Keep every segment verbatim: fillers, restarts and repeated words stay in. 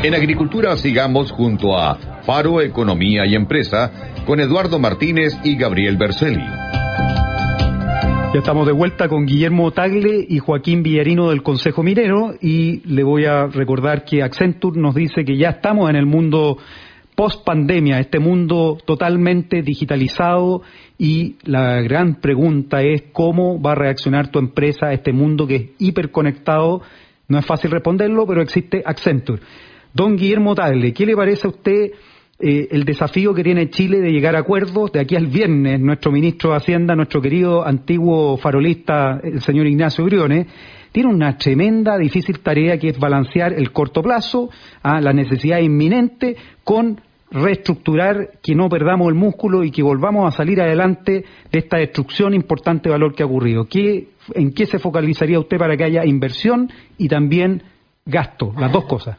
En Agricultura sigamos junto a Faro Economía y Empresa con Eduardo Martínez y Gabriel Berceli. Ya estamos de vuelta con Guillermo Tagle y Joaquín Villarino del Consejo Minero, y le voy a recordar que Accenture nos dice que ya estamos en el mundo post pandemia, este mundo totalmente digitalizado, y la gran pregunta es cómo va a reaccionar tu empresa a este mundo que es hiperconectado. No es fácil responderlo, pero existe Accenture. Don Guillermo Tagle, ¿qué le parece a usted eh, el desafío que tiene Chile de llegar a acuerdos? De aquí al viernes, nuestro ministro de Hacienda, nuestro querido antiguo farolista, el señor Ignacio Briones, tiene una tremenda, difícil tarea que es balancear el corto plazo, a la necesidad inminente, con reestructurar, que no perdamos el músculo y que volvamos a salir adelante de esta destrucción importante de valor que ha ocurrido. ¿Qué, ¿En qué se focalizaría usted para que haya inversión y también gasto? Las dos cosas.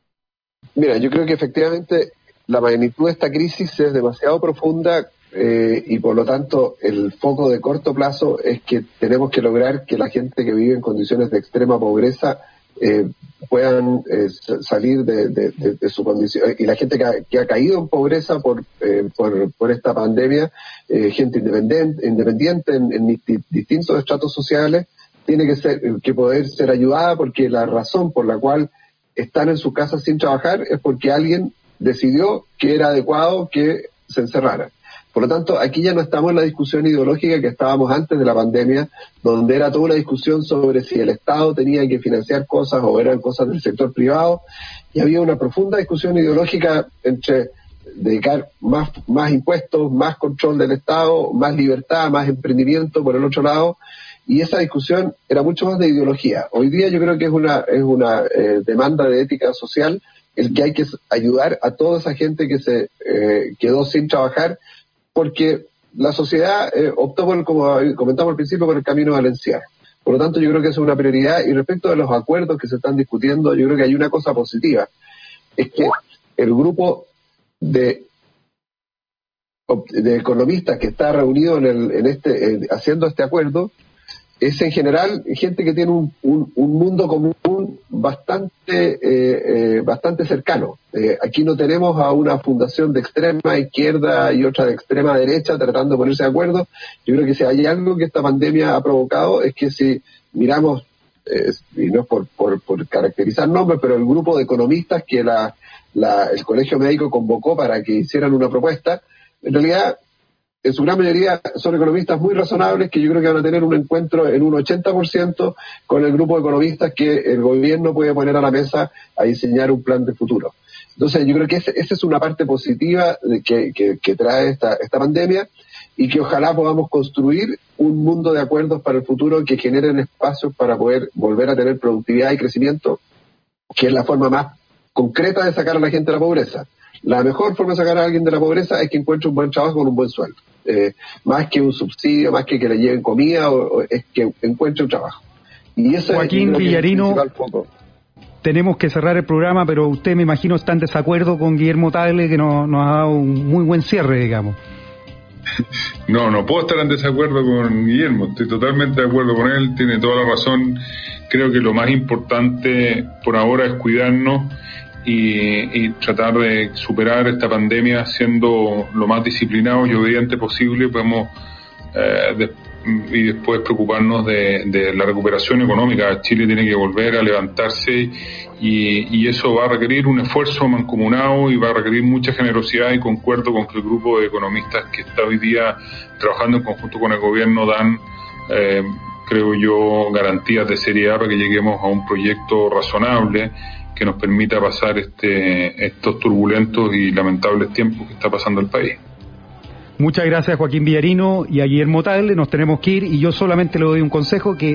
Mira, yo creo que efectivamente la magnitud de esta crisis es demasiado profunda eh, y por lo tanto el foco de corto plazo es que tenemos que lograr que la gente que vive en condiciones de extrema pobreza eh, puedan eh, salir de, de, de, de su condición, y la gente que ha, que ha caído en pobreza por eh, por, por esta pandemia, eh, gente independiente, independiente en, en distintos estratos sociales, tiene que ser que poder ser ayudada, porque la razón por la cual están en su casa sin trabajar es porque alguien decidió que era adecuado que se encerraran. Por lo tanto, aquí ya no estamos en la discusión ideológica que estábamos antes de la pandemia, donde era toda una discusión sobre si el Estado tenía que financiar cosas o eran cosas del sector privado, y había una profunda discusión ideológica entre dedicar más, más impuestos, más control del Estado, más libertad, más emprendimiento por el otro lado, y esa discusión era mucho más de ideología. Hoy día yo creo que es una, es una eh, demanda de ética social el que hay que ayudar a toda esa gente que se eh, quedó sin trabajar, porque la sociedad eh, optó por, como comentamos al principio, por el camino del encierro. Por lo tanto, yo creo que eso es una prioridad. Y respecto de los acuerdos que se están discutiendo, yo creo que hay una cosa positiva, es que el grupo de de economistas que está reunido en, el, en este eh, haciendo este acuerdo es en general gente que tiene un, un, un mundo común bastante eh, eh, bastante cercano. Eh, aquí no tenemos a una fundación de extrema izquierda y otra de extrema derecha tratando de ponerse de acuerdo. Yo creo que si hay algo que esta pandemia ha provocado es que si miramos, eh, y no es por, por, por caracterizar nombres, pero el grupo de economistas que la, la, el Colegio Médico convocó para que hicieran una propuesta, en realidad en su gran mayoría son economistas muy razonables, que yo creo que van a tener un encuentro en un ochenta por ciento con el grupo de economistas que el gobierno puede poner a la mesa a diseñar un plan de futuro. Entonces yo creo que ese, esa es una parte positiva de que, que, que trae esta, esta pandemia, y que ojalá podamos construir un mundo de acuerdos para el futuro que generen espacios para poder volver a tener productividad y crecimiento, que es la forma más concreta de sacar a la gente de la pobreza. La mejor forma de sacar a alguien de la pobreza es que encuentre un buen trabajo con un buen sueldo. Eh, más que un subsidio, más que que le lleven comida, o, o es que encuentre un trabajo. Y ese Joaquín es Villarino, el principal foco. Tenemos que cerrar el programa, pero usted, me imagino, está en desacuerdo con Guillermo Tagle, que nos, nos ha dado un muy buen cierre, digamos. No, no puedo estar en desacuerdo con Guillermo, estoy totalmente de acuerdo con él, tiene toda la razón. Creo que lo más importante por ahora es cuidarnos y, y tratar de superar esta pandemia siendo lo más disciplinados y obedientes posible. Podemos eh, de, y después preocuparnos de, de la recuperación económica. Chile tiene que volver a levantarse, y, y eso va a requerir un esfuerzo mancomunado y va a requerir mucha generosidad, y concuerdo con que el grupo de economistas que está hoy día trabajando en conjunto con el gobierno dan eh, creo yo garantías de seriedad para que lleguemos a un proyecto razonable que nos permita pasar este estos turbulentos y lamentables tiempos que está pasando el país. Muchas gracias, Joaquín Villarino, y a Guillermo Tagle. Nos tenemos que ir, y yo solamente le doy un consejo, que